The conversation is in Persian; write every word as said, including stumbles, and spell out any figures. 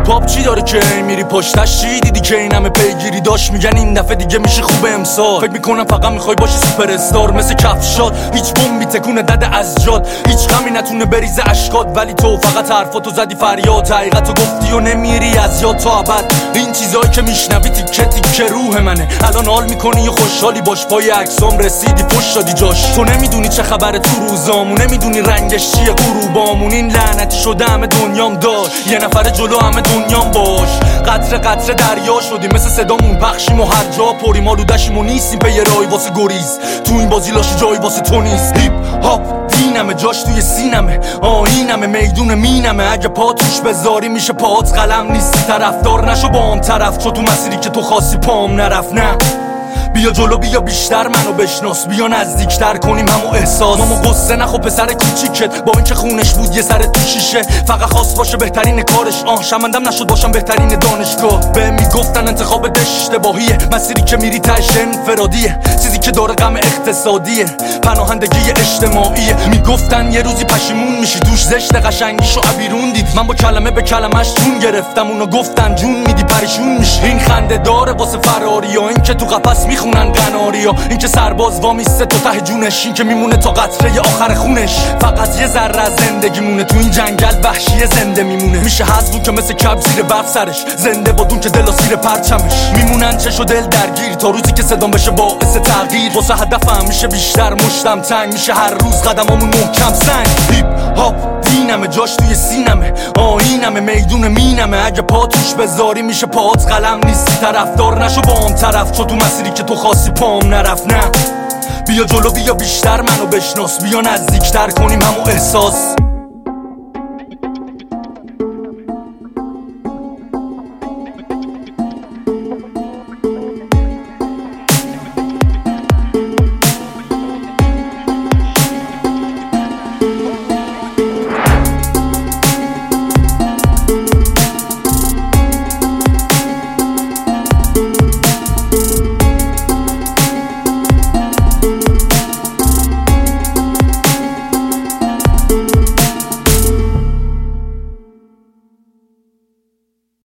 هیپ هاپ چی داره که میری پشتش؟ چی دیدی که این همه پیگیری داشت؟ میگن این دفعه دیگه میشه خوب امسال. فکر میکنم فقط میخوای باشی سوپر استار مثل کفشات، هیچ بمبی تکونه دده از جات، هیچ غمی نتونه بریزه اشکات، ولی تو فقط حرفاتو زدی فریاد، حقیقتو گفتی و نمیری از یاد تا ابد. این چیزایی که میشنوی تیکه تیکه روح منه، الان حال میکنی و خوشحالی باش، پای عکسام رسیدی پشت دادی جاش. تو نمیدونی چه خبره تو روزامون، نمیدونی رنگش چیه غروبامون. این لعنتی شده همه دنیام داشت، یه نفر جلو همه دنیام باش. قطره قطره دریا شدیم مثل صدامون پخشیم و هر جا پریم، آلودشیم و نیستیم به یه رای واسه گریز. تو این بازی لاش جایی واسه تو نیست. هیپ هاپ دینمه، جاش توی سینمه، آینمه، میدون مینمه. اگه پا توش بذاری میشه پات قلم، نیستی طرفدار نشو با هم طرف، چو تو مسیری که تو خاصی پام نرفت. نه بیا جلو، بیا بیشتر منو بشناس، بیا نزدیکتر کنیم همو احساس. ماما قصه نخو پسر کوچیکت، با اینکه خونش بود یه سر تو شیشه، فقط خواست باشه بهترین کارش. آه شمندم نشد باشم بهترین دانشگاه. به میگفتن انتخابت اشتباهیه، مسیری که میری تاش انفرادیه، چیزی که داره غم اقتصادیه، پناهندگی اجتماعیه. میگفتن یه روزی پشیمون میشی، دوش زشت قشنگیشو عبیرون دید. من با کلمه به کلمش جون گرفتم، اونو گفتن جون میدی پریشون میشی. این خنده داره واسه فراریا، این که تو قفس میخونن قناریا، این که سرباز وامیسته تو ته جونش، این که میمونه تا قطره آخر خونش. فقط یه ذره از زندگی مونه، تو این جنگل وحشی زنده میمونه. میشه حذف که مثل کب زیر برف سرش، زنده بادون که دل زیر پرچمش. میمونن چش و دل درگیر تا روزی که صدام بشه باعث تغییر. واسه هدفم میشه بیشتر مشتم تنگ، میشه هر روز قدمامون محکم سنگ. هیپ هاپ دینمه، جاش توی سینمه، آینمه، میدون مینمه. اگه پا توش بذاری میشه پات قلم، نیستی طرفدار نشو با هم طرف، چو تو مسیری که تو خاصی پام نرفت. نه بیا جلو، بیا بیشتر منو بشناس، بیا نزدیکتر کنیم همو احساس.